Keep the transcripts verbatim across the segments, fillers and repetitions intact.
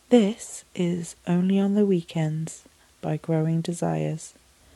This is Only on the Weekends by Growing Desires.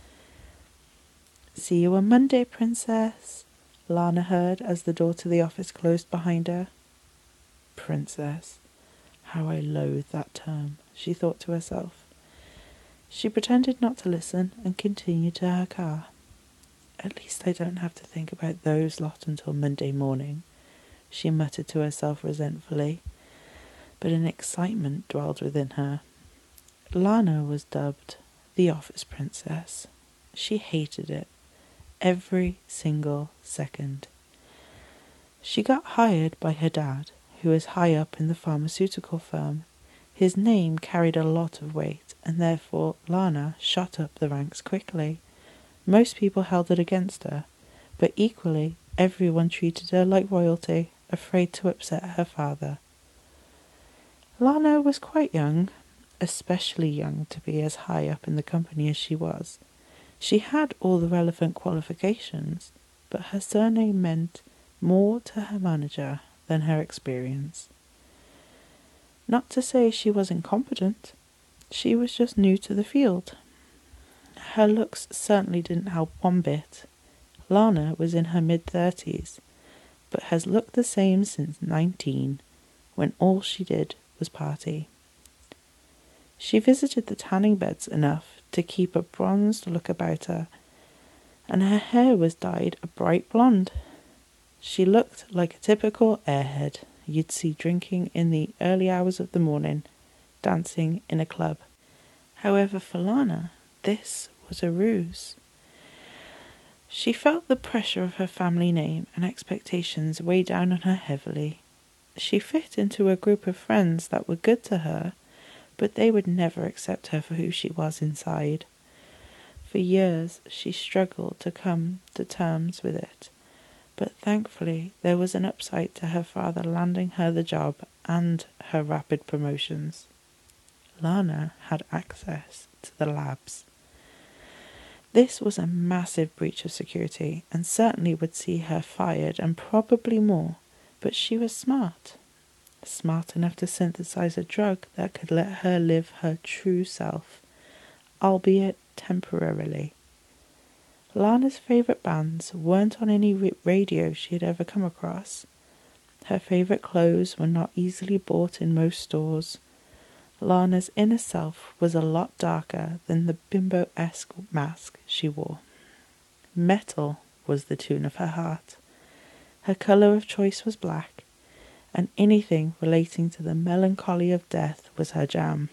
See you on Monday, Princess, Lana heard as the door to the office closed behind her. Princess. How I loathe that term, she thought to herself. She pretended not to listen and continued to her car. At least I don't have to think about those lot until Monday morning, she muttered to herself resentfully, but an excitement dwelled within her. Lana was dubbed the Office Princess. She hated it, every single second. She got hired by her dad, who was high up in the pharmaceutical firm. His name carried a lot of weight, and therefore Lana shot up the ranks quickly. Most people held it against her, but equally everyone treated her like royalty, afraid to upset her father. Lana was quite young, especially young to be as high up in the company as she was. She had all the relevant qualifications, but her surname meant more to her manager than her experience. Not to say she was incompetent, she was just new to the field. Her looks certainly didn't help one bit. Lana was in her mid-thirties, but has looked the same since nineteen, when all she did was party. She visited the tanning beds enough to keep a bronzed look about her, and her hair was dyed a bright blonde. She looked like a typical airhead you'd see drinking in the early hours of the morning, dancing in a club. However, for Lana, this was a ruse. She felt the pressure of her family name and expectations weigh down on her heavily. She fit into a group of friends that were good to her, but they would never accept her for who she was inside. For years she struggled to come to terms with it, but thankfully there was an upside to her father landing her the job and her rapid promotions. Lana had access to the labs. This was a massive breach of security and certainly would see her fired and probably more, but she was smart. Smart enough to synthesize a drug that could let her live her true self, albeit temporarily. Lana's favourite bands weren't on any radio she had ever come across. Her favourite clothes were not easily bought in most stores. Lana's inner self was a lot darker than the bimbo-esque mask she wore. Metal was the tune of her heart. Her colour of choice was black, and anything relating to the melancholy of death was her jam.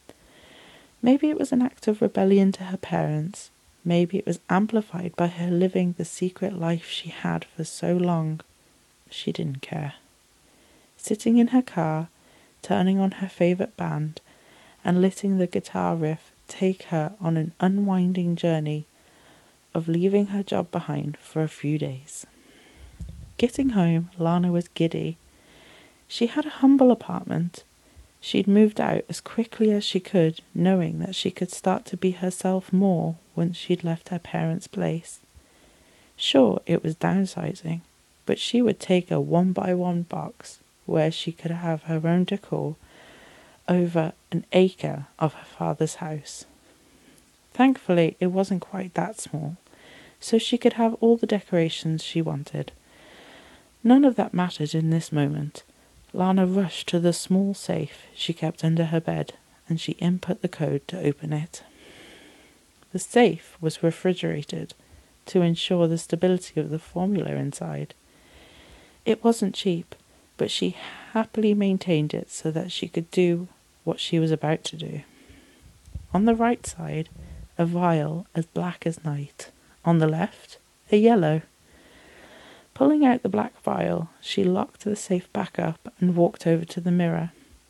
Maybe it was an act of rebellion to her parents. Maybe it was amplified by her living the secret life she had for so long. She didn't care. Sitting in her car, turning on her favourite band, and letting the guitar riff take her on an unwinding journey of leaving her job behind for a few days. Getting home, Lana was giddy. She had a humble apartment. She'd moved out as quickly as she could, knowing that she could start to be herself more once she'd left her parents' place. Sure, it was downsizing, but she would take a one-by-one box where she could have her own decor over an acre of her father's house. Thankfully, it wasn't quite that small, so she could have all the decorations she wanted. None of that mattered in this moment. Lana rushed to the small safe she kept under her bed, and she input the code to open it. The safe was refrigerated to ensure the stability of the formula inside. It wasn't cheap, but she happily maintained it so that she could do what she was about to do. On the right side, a vial as black as night. On the left, a yellow. Pulling out the black vial, she locked the safe back up and walked over to the mirror.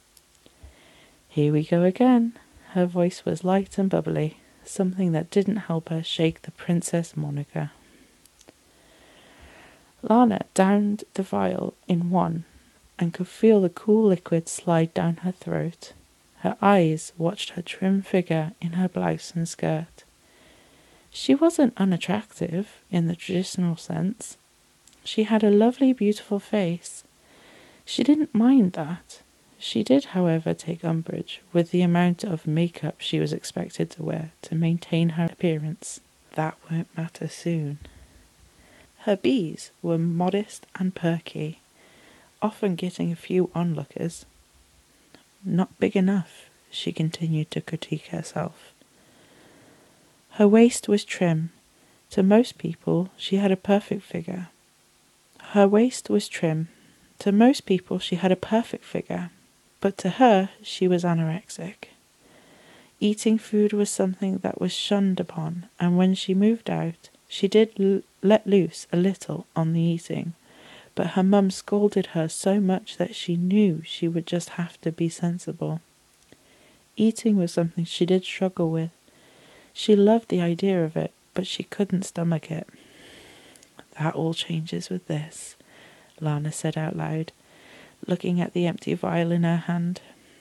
Here we go again. Her voice was light and bubbly, something that didn't help her shake the princess moniker. Lana downed the vial in one and could feel the cool liquid slide down her throat. Her eyes watched her trim figure in her blouse and skirt. She wasn't unattractive in the traditional sense. She had a lovely, beautiful face. She didn't mind that. She did, however, take umbrage with the amount of makeup she was expected to wear to maintain her appearance. That won't matter soon. Her bees were modest and perky, often getting a few onlookers. Not big enough, she continued to critique herself. Her waist was trim. To most people, she had a perfect figure. Her waist was trim. To most people, she had a perfect figure, but to her, she was anorexic. Eating food was something that was shunned upon, and when she moved out, she did l- let loose a little on the eating, but her mum scolded her so much that she knew she would just have to be sensible. Eating was something she did struggle with. She loved the idea of it, but she couldn't stomach it. That all changes with this, Lana said out loud, looking at the empty vial in her hand.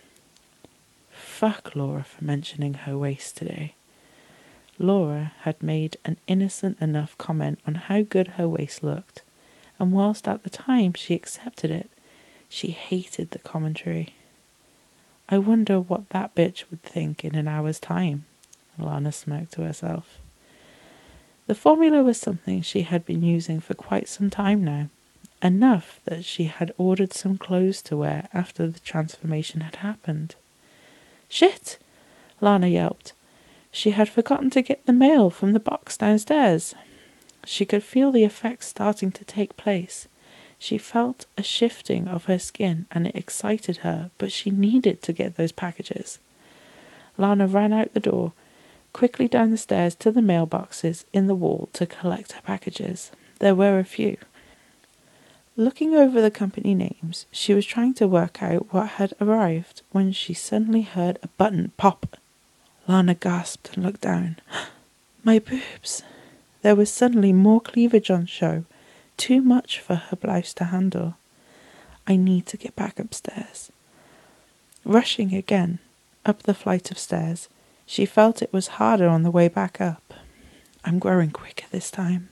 Fuck Laura for mentioning her waist today. Laura had made an innocent enough comment on how good her waist looked, and whilst at the time she accepted it, she hated the commentary. I wonder what that bitch would think in an hour's time, Lana smirked to herself. The formula was something she had been using for quite some time now, enough that she had ordered some clothes to wear after the transformation had happened. Shit! Lana yelped. She had forgotten to get the mail from the box downstairs. She could feel the effects starting to take place. She felt a shifting of her skin and it excited her, but she needed to get those packages. Lana ran out the door, quickly down the stairs to the mailboxes in the wall to collect her packages. There were a few. Looking over the company names, she was trying to work out what had arrived when she suddenly heard a button pop. Lana gasped and looked down. My boobs! There was suddenly more cleavage on show, too much for her blouse to handle. I need to get back upstairs. Rushing again up the flight of stairs, she felt it was harder on the way back up. I'm growing quicker this time.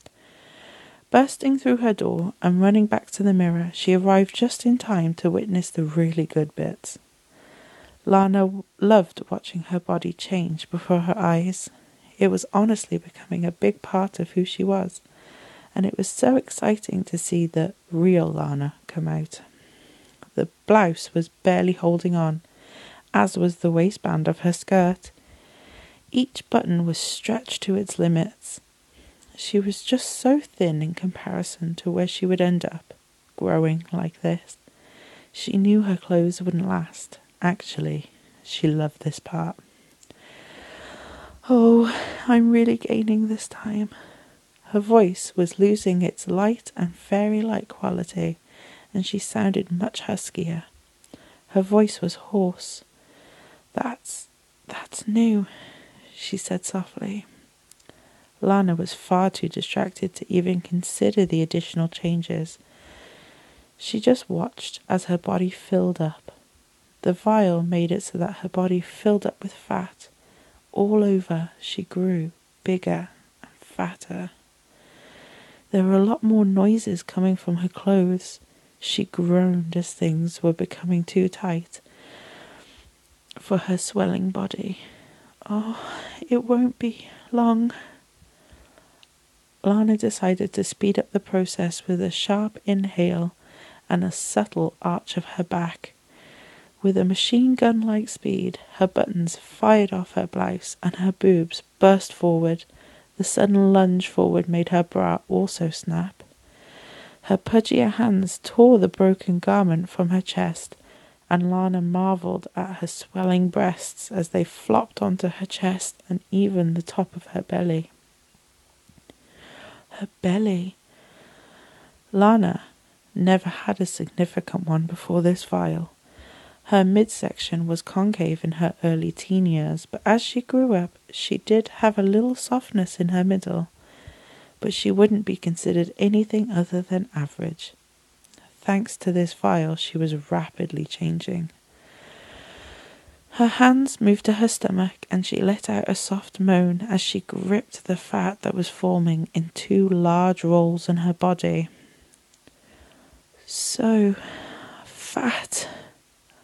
Bursting through her door and running back to the mirror, she arrived just in time to witness the really good bits. Lana loved watching her body change before her eyes. It was honestly becoming a big part of who she was, and it was so exciting to see the real Lana come out. The blouse was barely holding on, as was the waistband of her skirt. Each button was stretched to its limits. She was just so thin in comparison to where she would end up, growing like this. She knew her clothes wouldn't last. Actually, she loved this part. Oh, I'm really gaining this time. Her voice was losing its light and fairy-like quality, and she sounded much huskier. Her voice was hoarse. That's, that's new, she said softly. Lana was far too distracted to even consider the additional changes. She just watched as her body filled up. The vial made it so that her body filled up with fat. All over, she grew bigger and fatter. There were a lot more noises coming from her clothes. She groaned as things were becoming too tight for her swelling body. Oh, it won't be long. Lana decided to speed up the process with a sharp inhale and a subtle arch of her back. With a machine gun-like speed, her buttons fired off her blouse and her boobs burst forward. The sudden lunge forward made her bra also snap. Her pudgier hands tore the broken garment from her chest, and Lana marvelled at her swelling breasts as they flopped onto her chest and even the top of her belly. Her belly. Lana never had a significant one before this vial. Her midsection was concave in her early teen years, but as she grew up, she did have a little softness in her middle, but she wouldn't be considered anything other than average. Thanks to this vial, she was rapidly changing. Her hands moved to her stomach, and she let out a soft moan as she gripped the fat that was forming in two large rolls in her body. So fat.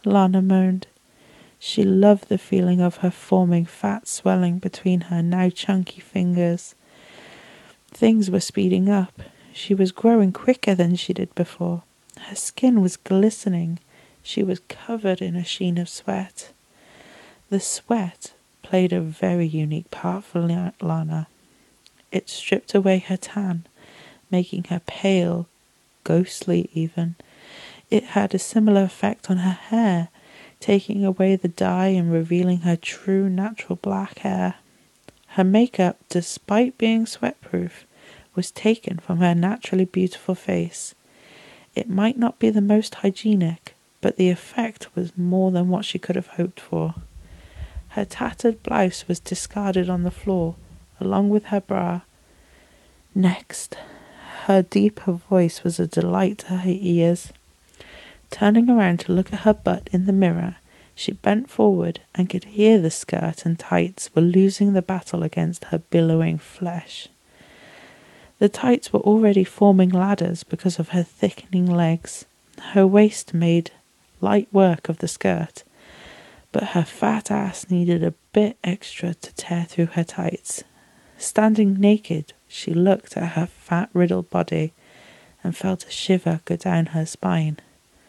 Lana moaned. She loved the feeling of her forming fat swelling between her now chunky fingers. Things were speeding up. She was growing quicker than she did before. Her skin was glistening. She was covered in a sheen of sweat. The sweat played a very unique part for Lana. It stripped away her tan, making her pale, ghostly even. It had a similar effect on her hair, taking away the dye and revealing her true natural black hair. Her makeup, despite being sweatproof, was taken from her naturally beautiful face. It might not be the most hygienic, but the effect was more than what she could have hoped for. Her tattered blouse was discarded on the floor, along with her bra. Next, her deeper voice was a delight to her ears. Turning around to look at her butt in the mirror, she bent forward and could hear the skirt and tights were losing the battle against her billowing flesh. The tights were already forming ladders because of her thickening legs. Her waist made light work of the skirt, but her fat ass needed a bit extra to tear through her tights. Standing naked, she looked at her fat-riddled body and felt a shiver go down her spine.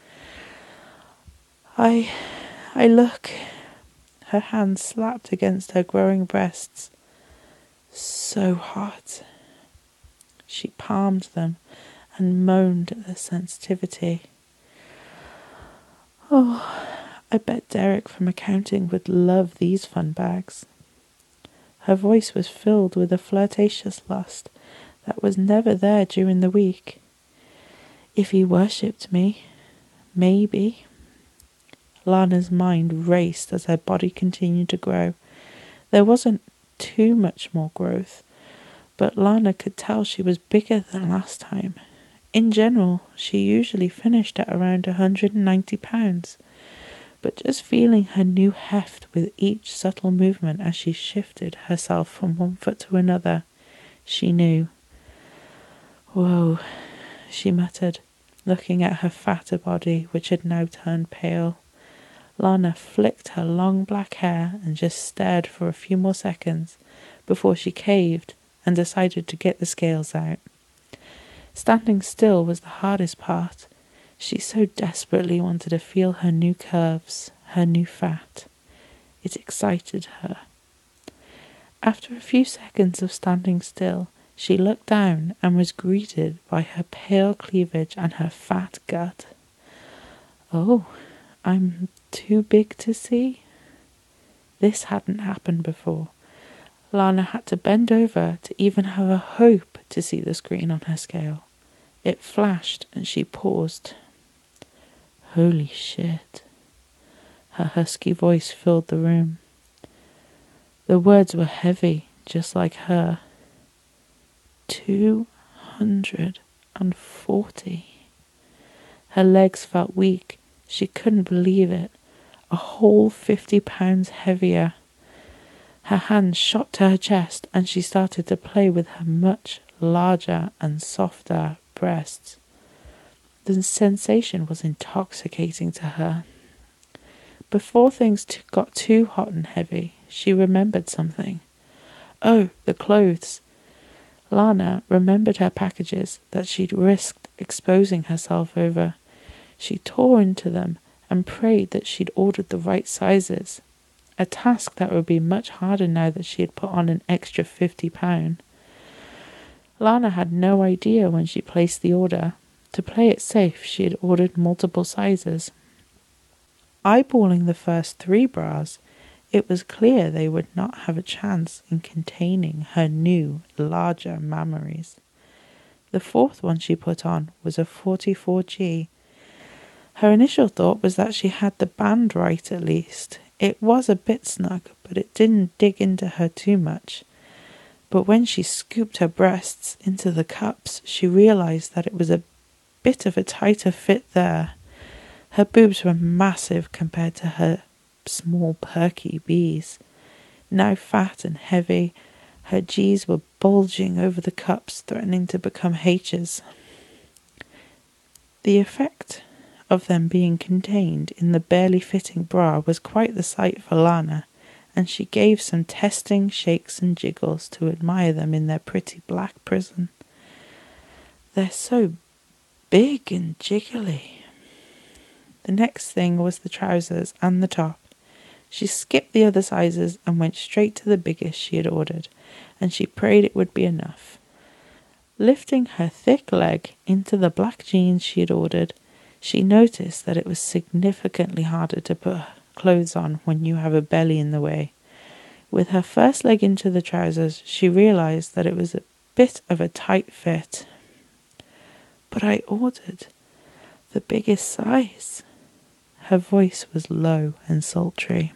I... I look... Her hand slapped against her growing breasts. So hot. She palmed them and moaned at the sensitivity. Oh, I bet Derek from accounting would love these fun bags. Her voice was filled with a flirtatious lust that was never there during the week. If he worshipped me, maybe. Lana's mind raced as her body continued to grow. There wasn't too much more growth, but Lana could tell she was bigger than last time. In general, she usually finished at around one hundred ninety pounds, but just feeling her new heft with each subtle movement as she shifted herself from one foot to another, she knew. Whoa, she muttered, looking at her fatter body, which had now turned pale. Lana flicked her long black hair and just stared for a few more seconds before she caved and decided to get the scales out. Standing still was the hardest part. She so desperately wanted to feel her new curves, her new fat. It excited her. After a few seconds of standing still, she looked down and was greeted by her pale cleavage and her fat gut. Oh, I'm too big to see? This hadn't happened before. Lana had to bend over to even have a hope to see the screen on her scale. It flashed and she paused. Holy shit. Her husky voice filled the room. The words were heavy, just like her. Two hundred and forty. Her legs felt weak. She couldn't believe it. A whole fifty pounds heavier. Her hand shot to her chest and she started to play with her much larger and softer breasts. The sensation was intoxicating to her. Before things t- got too hot and heavy, she remembered something. Oh, the clothes. Lana remembered her packages that she'd risked exposing herself over. She tore into them and prayed that she'd ordered the right sizes, a task that would be much harder now that she had put on an extra fifty pounds. Lana had no idea when she placed the order. To play it safe, she had ordered multiple sizes. Eyeballing the first three bras, it was clear they would not have a chance in containing her new, larger mammaries. The fourth one she put on was a forty-four G. Her initial thought was that she had the band right at least. It was a bit snug, but it didn't dig into her too much. But when she scooped her breasts into the cups, she realized that it was a bit of a tighter fit there. Her boobs were massive compared to her small perky B's. Now fat and heavy, her G's were bulging over the cups, threatening to become H's. The effect of them being contained in the barely fitting bra was quite the sight for Lana, and she gave some testing shakes and jiggles to admire them in their pretty black prison. They're so big and jiggly. The next thing was the trousers and the top. She skipped the other sizes and went straight to the biggest she had ordered, and she prayed it would be enough. Lifting her thick leg into the black jeans she had ordered, she noticed that it was significantly harder to put clothes on when you have a belly in the way. With her first leg into the trousers, she realized that it was a bit of a tight fit. But I ordered the biggest size. Her voice was low and sultry.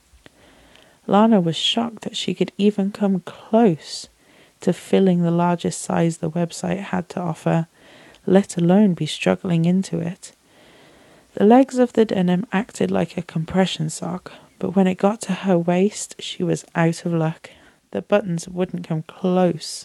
Lana was shocked that she could even come close to filling the largest size the website had to offer, let alone be struggling into it. The legs of the denim acted like a compression sock, but when it got to her waist, she was out of luck. The buttons wouldn't come close.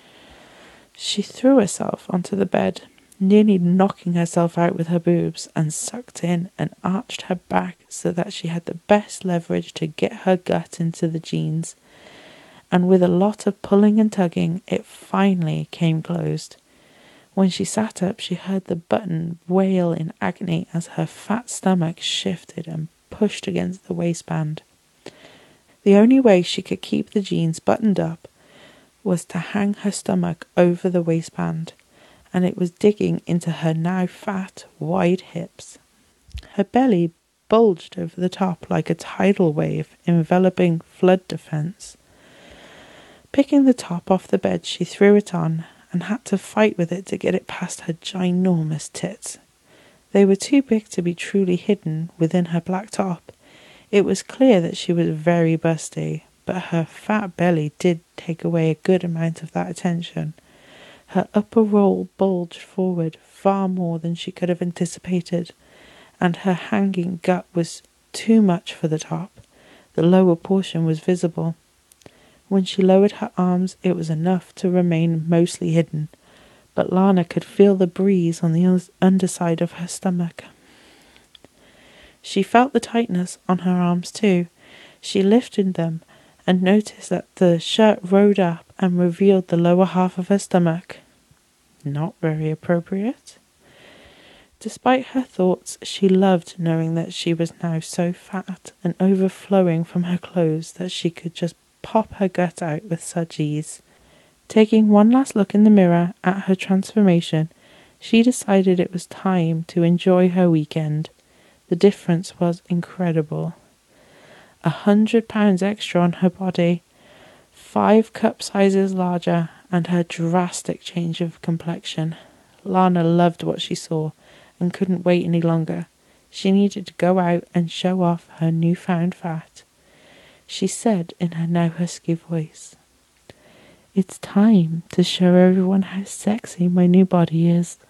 She threw herself onto the bed, nearly knocking herself out with her boobs, and sucked in and arched her back so that she had the best leverage to get her gut into the jeans. And with a lot of pulling and tugging, it finally came closed. When she sat up, she heard the button wail in agony as her fat stomach shifted and pushed against the waistband. The only way she could keep the jeans buttoned up was to hang her stomach over the waistband, and it was digging into her now fat, wide hips. Her belly bulged over the top like a tidal wave enveloping flood defense. Picking the top off the bed, she threw it on and had to fight with it to get it past her ginormous tits. They were too big to be truly hidden within her black top. It was clear that she was very busty, but her fat belly did take away a good amount of that attention. Her upper roll bulged forward far more than she could have anticipated, and her hanging gut was too much for the top. The lower portion was visible. When she lowered her arms, it was enough to remain mostly hidden, but Lana could feel the breeze on the underside of her stomach. She felt the tightness on her arms too. She lifted them and noticed that the shirt rode up and revealed the lower half of her stomach. Not very appropriate. Despite her thoughts, she loved knowing that she was now so fat and overflowing from her clothes that she could just pop her gut out with such ease. Taking one last look in the mirror at her transformation, she decided it was time to enjoy her weekend. The difference was incredible. A hundred pounds extra on her body, five cup sizes larger, and her drastic change of complexion. Lana loved what she saw and couldn't wait any longer. She needed to go out and show off her newfound fat. She said in her now husky voice, "It's time to show everyone how sexy my new body is."